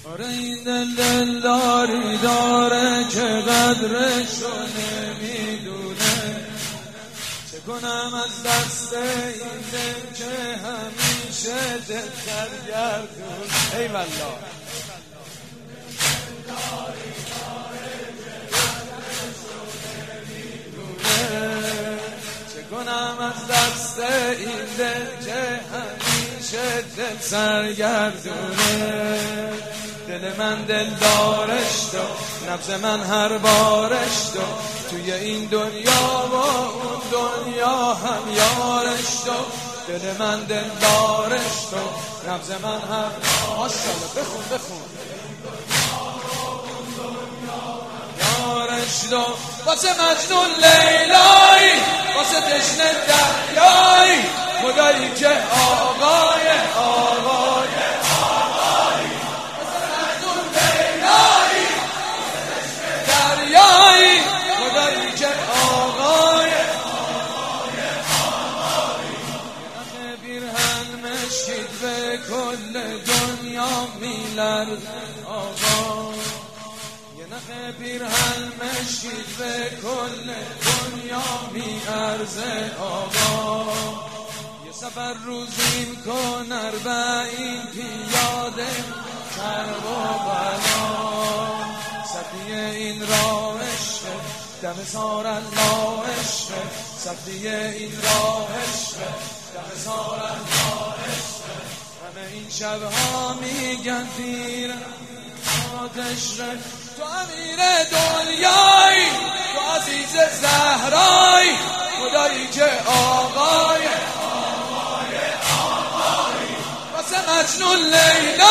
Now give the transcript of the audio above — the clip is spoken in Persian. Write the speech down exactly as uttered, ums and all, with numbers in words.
آره این دل دلداری داره که قدرشو نمیدونه. چه کنم از دست این دل که همیشه دل سرگردون. ای والله چه کنم از دست این دل که همیشه دل سرگردونه. دل من دل دارش تو، نبض من هر بارش تو، توی این دنیا و اون دنیا هم یارش تو. دل من دل دارش تو، نبض من هر ماشاءالله بخون بخون یارش تو. واسه مجنون لیلایی، واسه تشنه دریایی، خدایی که آقای آقای به کل دنیا میلرز آقا. یه نخ پیرهن مشکید به کل دنیا میارزه آقا. یه سفر روزیم کن اربعین پیاده کرب و بلا. سفیه این راهش دم سار الله عشق، سفیه این راهش دم سار الله عشق. همه این شبها میگن پیر آتش ره، تو امیر دنیایی، تو عزیز زهرایی، خدایی که آقای آقای آقایی. واسه مجنون لیلا